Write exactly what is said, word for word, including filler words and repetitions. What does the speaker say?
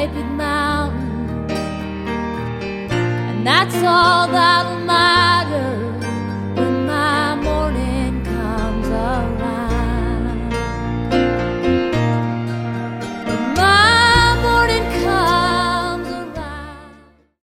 great big mountain, and that's all that'll matter.